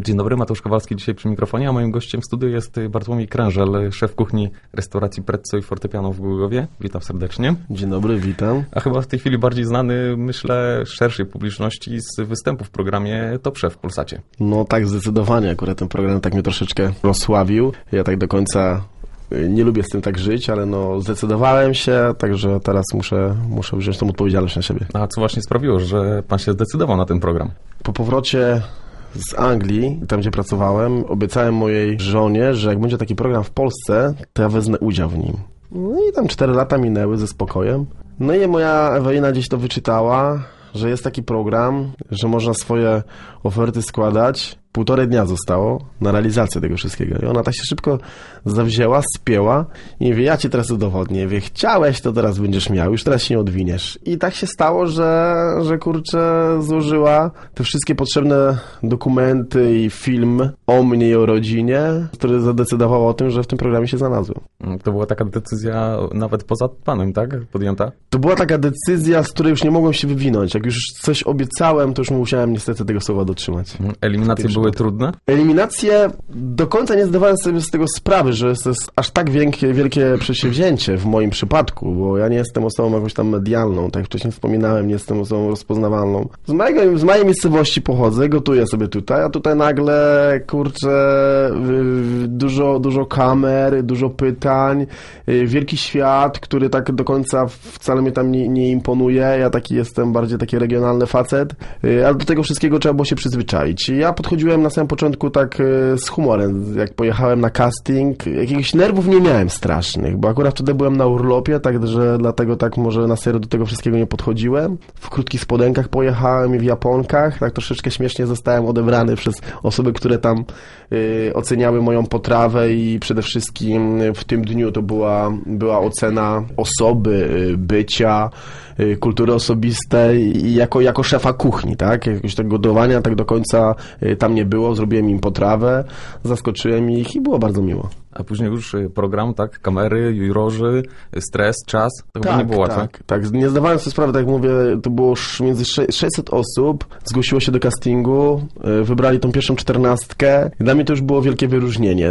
Dzień dobry, Mateusz Kowalski dzisiaj przy mikrofonie, a moim gościem w studiu jest Bartłomiej Krężel, szef kuchni restauracji Prezzo i Fortepiano w Głogowie. Witam serdecznie. Dzień dobry, witam. A chyba w tej chwili bardziej znany, myślę, szerszej publiczności z występu w programie Top Chef w Polsacie. No tak, zdecydowanie. Akurat ten program tak mnie troszeczkę rozsławił. Ja tak do końca nie lubię z tym tak żyć, ale no zdecydowałem się, także teraz muszę wziąć tą odpowiedzialność na siebie. A co właśnie sprawiło, że pan się zdecydował na ten program? Po powrocie z Anglii, tam gdzie pracowałem, obiecałem mojej żonie, że jak będzie taki program w Polsce, to ja wezmę udział w nim. No i tam 4 lata minęły ze spokojem. No i moja Ewelina gdzieś to wyczytała, że jest taki program, że można swoje oferty składać. 1,5 dnia zostało na realizację tego wszystkiego. I ona tak się szybko zawzięła, spięła i mówi, ja ci teraz udowodnię. Wie, chciałeś, to teraz będziesz miał, już teraz się nie odwiniesz. I tak się stało, że kurczę, złożyła te wszystkie potrzebne dokumenty i film o mnie i o rodzinie, który zadecydował o tym, że w tym programie się znalazłem. To była taka decyzja nawet poza panem, tak? Podjęta? To była taka decyzja, z której już nie mogłem się wywinąć. Jak już coś obiecałem, to już musiałem niestety tego słowa dotrzymać. Eliminacje były trudne? Eliminacje do końca nie zdawałem sobie z tego sprawy, że to jest aż tak wielkie przedsięwzięcie w moim przypadku, bo ja nie jestem osobą jakąś tam medialną, tak jak wcześniej wspominałem, nie jestem osobą rozpoznawalną. Z mojej miejscowości pochodzę, gotuję sobie tutaj, a tutaj nagle, kurczę, dużo kamer, dużo pytań, wielki świat, który tak do końca wcale mnie tam nie imponuje. Ja taki jestem bardziej taki regionalny facet, ale do tego wszystkiego trzeba było się przyzwyczaić. Ja podchodziłem na samym początku tak z humorem. Jak pojechałem na casting, jakichś nerwów nie miałem strasznych, bo akurat wtedy byłem na urlopie, także dlatego tak może na serio do tego wszystkiego nie podchodziłem. W krótkich spodenkach pojechałem i w japonkach, tak troszeczkę śmiesznie zostałem odebrany przez osoby, które tam oceniały moją potrawę i przede wszystkim w tym dniu to była ocena osoby, bycia, kultury osobistej i jako szefa kuchni, tak? Jakiegoś tego gotowania tak do końca tam nie było, zrobiłem im potrawę, zaskoczyłem ich i było bardzo miło. A później już program, tak? Kamery, jurorzy, stres, czas. To chyba nie było łatwe. Tak. Nie zdawałem sobie sprawy, tak jak mówię, to było już między 600 osób, zgłosiło się do castingu, wybrali tą pierwszą 14. I dla mnie to już było wielkie wyróżnienie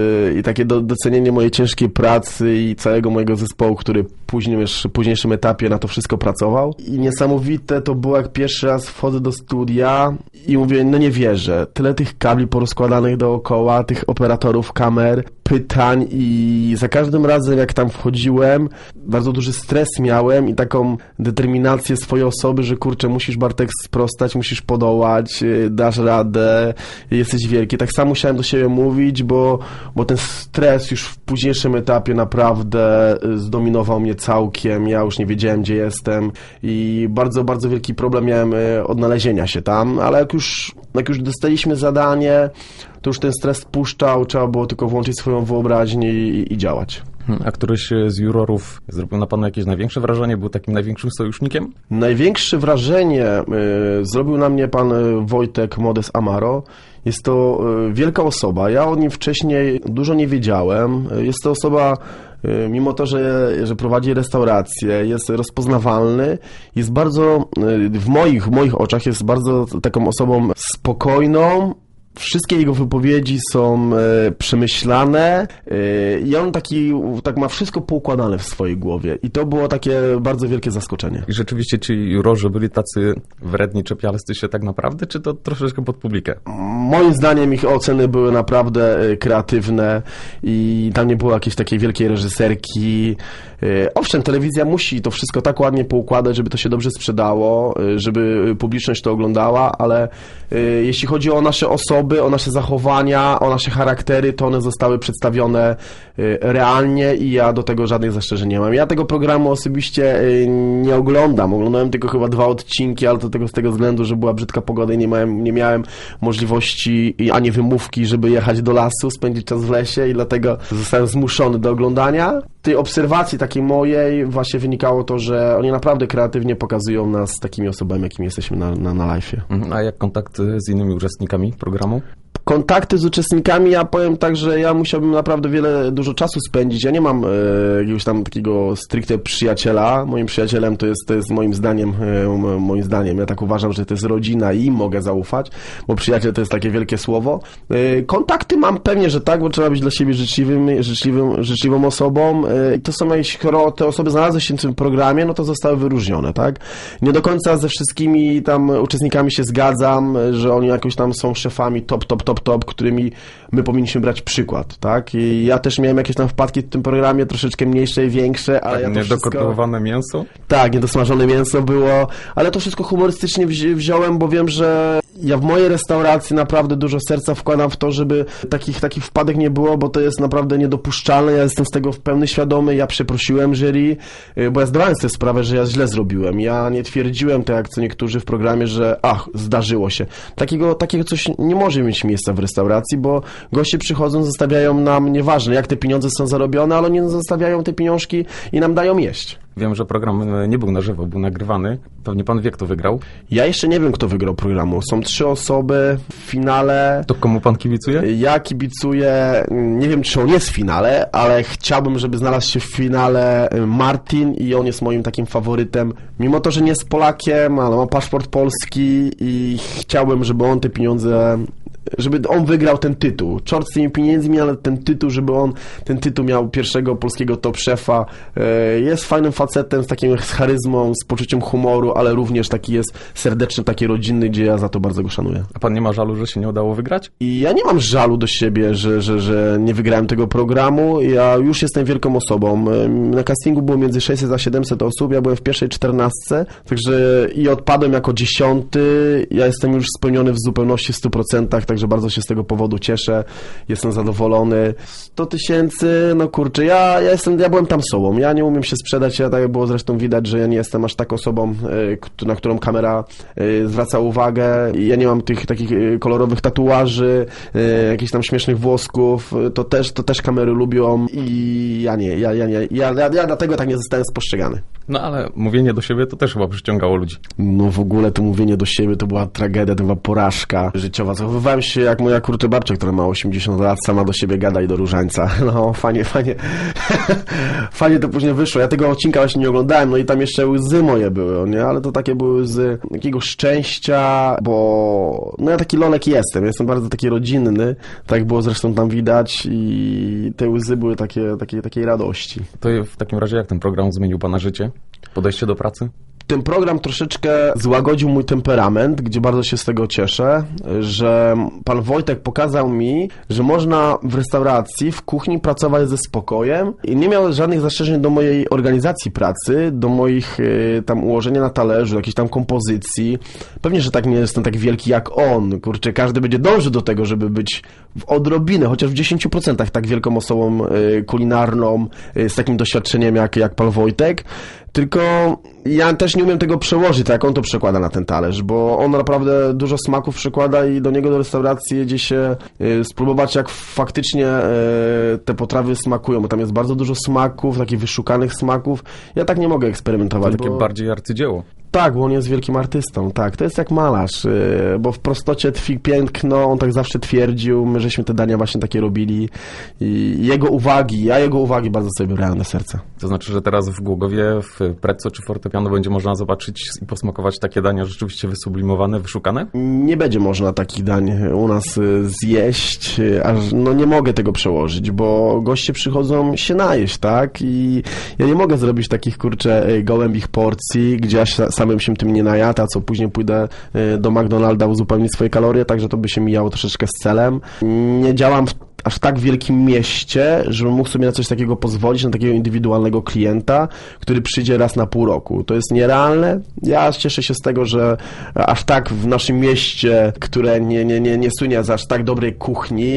i takie docenienie mojej ciężkiej pracy i całego mojego zespołu, który w późniejszym etapie na to wszystko pracował. I niesamowite to było, jak pierwszy raz wchodzę do studia i mówię, no nie wierzę, tyle tych kabli porozkładanych dookoła, tych operatorów kamer, pytań i za każdym razem jak tam wchodziłem, bardzo duży stres miałem i taką determinację swojej osoby, że kurczę, musisz Bartek sprostać, musisz podołać, dasz radę, jesteś wielki. Tak samo musiałem do siebie mówić, bo ten stres już w późniejszym etapie naprawdę zdominował mnie całkiem, ja już nie wiedziałem, gdzie jestem i bardzo, bardzo wielki problem miałem odnalezienia się tam, ale jak już dostaliśmy zadanie, to już ten stres spuszczał, trzeba było tylko włączyć swoją wyobraźnię i działać. A któryś z jurorów zrobił na panu jakieś największe wrażenie? Był takim największym sojusznikiem? Największe wrażenie zrobił na mnie pan Wojtek Modes Amaro. Jest to wielka osoba. Ja o nim wcześniej dużo nie wiedziałem. Jest to osoba, mimo to, że prowadzi restaurację, jest rozpoznawalny, jest bardzo, w moich oczach jest bardzo taką osobą spokojną. Wszystkie jego wypowiedzi są przemyślane i on tak ma wszystko poukładane w swojej głowie. I to było takie bardzo wielkie zaskoczenie. I rzeczywiście ci jurorzy byli tacy wredni, czepialscy się tak naprawdę, czy to troszeczkę pod publikę? Moim zdaniem ich oceny były naprawdę kreatywne i tam nie było jakiejś takiej wielkiej reżyserki. Owszem, telewizja musi to wszystko tak ładnie poukładać, żeby to się dobrze sprzedało, żeby publiczność to oglądała, ale jeśli chodzi o nasze osoby, o nasze zachowania, o nasze charaktery, to one zostały przedstawione realnie i ja do tego żadnych zastrzeżeń nie mam. Ja tego programu osobiście nie oglądam. Oglądałem tylko chyba 2 odcinki, ale to z tego względu, że była brzydka pogoda i nie miałem możliwości ani wymówki, żeby jechać do lasu, spędzić czas w lesie i dlatego zostałem zmuszony do oglądania. Tej obserwacji takiej mojej właśnie wynikało to, że oni naprawdę kreatywnie pokazują nas takimi osobami, jakimi jesteśmy na live'ie. A jak kontakt z innymi uczestnikami programu? Kontakty z uczestnikami, ja powiem tak, że ja musiałbym naprawdę dużo czasu spędzić. Ja nie mam jakiegoś tam takiego stricte przyjaciela. Moim przyjacielem to jest moim zdaniem, ja tak uważam, że to jest rodzina i mogę zaufać, bo przyjaciel to jest takie wielkie słowo. Kontakty mam pewnie, że tak, bo trzeba być dla siebie życzliwą osobą. I to są skoro te osoby znalazły się w tym programie, no to zostały wyróżnione, tak? Nie do końca ze wszystkimi tam uczestnikami się zgadzam, że oni jakoś tam są szefami top, którymi my powinniśmy brać przykład, tak? I ja też miałem jakieś tam wpadki w tym programie, troszeczkę mniejsze i większe, ale tak, ja to niedokotowane mięso? Tak, niedosmażone mięso było, ale to wszystko humorystycznie wziąłem, bo wiem, że ja w mojej restauracji naprawdę dużo serca wkładam w to, żeby takich wpadek nie było, bo to jest naprawdę niedopuszczalne, ja jestem z tego w pełni świadomy, ja przeprosiłem jury, bo ja zdawałem sobie sprawę, że ja źle zrobiłem, ja nie twierdziłem tak jak co niektórzy w programie, że zdarzyło się. Takiego coś nie może mieć miejsca w restauracji, bo goście przychodzą, zostawiają nam, nieważne jak te pieniądze są zarobione, ale oni zostawiają te pieniążki i nam dają jeść. Wiem, że program nie był na żywo, był nagrywany. Pewnie pan wie, kto wygrał. Ja jeszcze nie wiem, kto wygrał programu. Są 3 osoby w finale. To komu pan kibicuje? Ja kibicuję, nie wiem, czy on jest w finale, ale chciałbym, żeby znalazł się w finale Martin i on jest moim takim faworytem. Mimo to, że nie jest Polakiem, ale ma paszport polski i chciałbym, żeby on te pieniądze... żeby on wygrał ten tytuł. Czort z tymi pieniędzmi, ale ten tytuł, żeby on ten tytuł miał pierwszego polskiego top szefa. Jest fajnym facetem, z charyzmą, z poczuciem humoru, ale również taki jest serdeczny, taki rodzinny, gdzie ja za to bardzo go szanuję. A pan nie ma żalu, że się nie udało wygrać? I ja nie mam żalu do siebie, że nie wygrałem tego programu. Ja już jestem wielką osobą. Na castingu było między 600 a 700 osób, ja byłem w pierwszej 14, także i odpadłem jako 10. Ja jestem już spełniony w zupełności w 100%, także bardzo się z tego powodu cieszę, jestem zadowolony. 100 000, no kurczę, ja byłem tam sobą, ja nie umiem się sprzedać, tak jak było zresztą widać, że ja nie jestem aż tak osobą, na którą kamera zwraca uwagę, ja nie mam tych takich kolorowych tatuaży, jakichś tam śmiesznych włosków, to też kamery lubią i ja dlatego tak nie zostałem spostrzegany. No ale mówienie do siebie to też chyba przyciągało ludzi. No w ogóle to mówienie do siebie to była tragedia, to była porażka życiowa. Zachowywałem się jak moja kurczę babcia, która ma 80 lat, sama do siebie gada i do różańca. No fajnie fajnie to później wyszło. Ja tego odcinka właśnie nie oglądałem, no i tam jeszcze łzy moje były, nie? Ale to takie były łzy takiego szczęścia, bo no ja taki lolek jestem bardzo taki rodzinny, tak było zresztą tam widać i te łzy były takiej radości. To w takim razie jak ten program zmienił pana życie? Podejście do pracy? Ten program troszeczkę złagodził mój temperament, gdzie bardzo się z tego cieszę, że pan Wojtek pokazał mi, że można w restauracji, w kuchni pracować ze spokojem i nie miał żadnych zastrzeżeń do mojej organizacji pracy, do moich tam ułożenia na talerzu, jakiejś tam kompozycji. Pewnie, że tak nie jestem tak wielki jak on. Kurczę, każdy będzie dążył do tego, żeby być w odrobinę, chociaż w 10% tak wielką osobą kulinarną, z takim doświadczeniem jak pan Wojtek. Tylko ja też nie umiem tego przełożyć, tak jak on to przekłada na ten talerz, bo on naprawdę dużo smaków przekłada i do niego do restauracji jedzie się spróbować, jak faktycznie te potrawy smakują, bo tam jest bardzo dużo smaków, takich wyszukanych smaków. Ja tak nie mogę eksperymentować. To takie bardziej arcydzieło. Tak, bo on jest wielkim artystą, tak. To jest jak malarz, bo w prostocie tkwi piękno, on tak zawsze twierdził, my żeśmy te dania właśnie takie robili i jego uwagi bardzo sobie brałem na serce. To znaczy, że teraz w Głogowie, w Prezzo czy Fortepiano będzie można zobaczyć i posmakować takie dania rzeczywiście wysublimowane, wyszukane? Nie będzie można takich dań u nas zjeść, aż no nie mogę tego przełożyć, bo goście przychodzą się najeść, tak? I ja nie mogę zrobić takich, kurczę, gołębich porcji, gdzie ja samym się tym nie najadł, a co później pójdę do McDonalda uzupełnić swoje kalorie, także to by się mijało troszeczkę z celem. Nie działam w aż tak wielkim mieście, żebym mógł sobie na coś takiego pozwolić, na takiego indywidualnego klienta, który przyjdzie raz na pół roku. To jest nierealne. Ja cieszę się z tego, że aż tak w naszym mieście, które nie słynie z aż tak dobrej kuchni,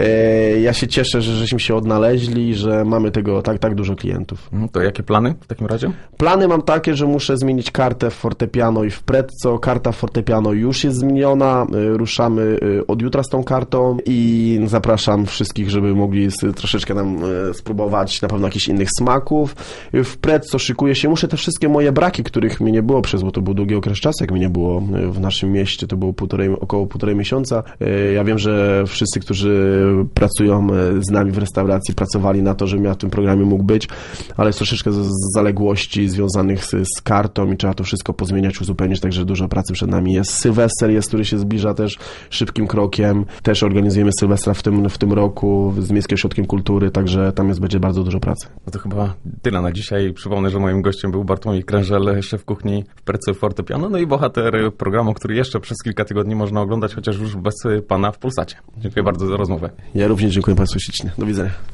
ja się cieszę, że żeśmy się odnaleźli, że mamy tego tak dużo klientów. To jakie plany w takim razie? Plany mam takie, że muszę zmienić kartę w Fortepiano i w Prezzo. Karta w Fortepiano już jest zmieniona. Ruszamy od jutra z tą kartą i zapraszam wszystkich, żeby mogli troszeczkę nam spróbować na pewno jakichś innych smaków. W Prezzo szykuję się, muszę te wszystkie moje braki, których mi nie było bo to był długi okres czasu, jak mi nie było w naszym mieście, to było około 1,5 miesiąca. Ja wiem, że wszyscy, którzy pracują z nami w restauracji, pracowali na to, żebym ja w tym programie mógł być, ale jest troszeczkę zaległości związanych z kartą i trzeba to wszystko pozmieniać, uzupełnić, także dużo pracy przed nami jest. Sylwester jest, który się zbliża też szybkim krokiem. Też organizujemy Sylwestra w tym roku z Miejskim Ośrodkiem Kultury, także tam będzie bardzo dużo pracy. No to chyba tyle na dzisiaj. Przypomnę, że moim gościem był Bartłomiej Krężel, szef kuchni w Prezzo i Fortepiano, no i bohater programu, który jeszcze przez kilka tygodni można oglądać, chociaż już bez pana w Polsacie. Dziękuję bardzo za rozmowę. Ja również dziękuję Państwu ślicznie. Do widzenia.